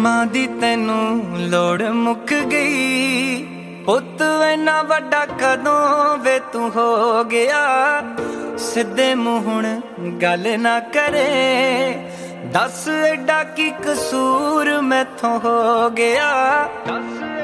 ਮਾਂ ਦੀ ਤੈਨੂੰ ਲੋੜ ਮੁੱਕ ਗਈ, ਪੁੱਤ ਇੰਨਾ ਵੱਡਾ ਕਦੋਂ ਵੇ ਤੂੰ ਹੋ ਗਿਆ। ਸਿੱਧੇ ਮੂੰਹ ਹੁਣ ਗੱਲ ਨਾ ਕਰੇ, ਦੱਸ ਐਡਾ ਕੀ ਕਸੂਰ ਮੈਥੋਂ ਹੋ ਗਿਆ।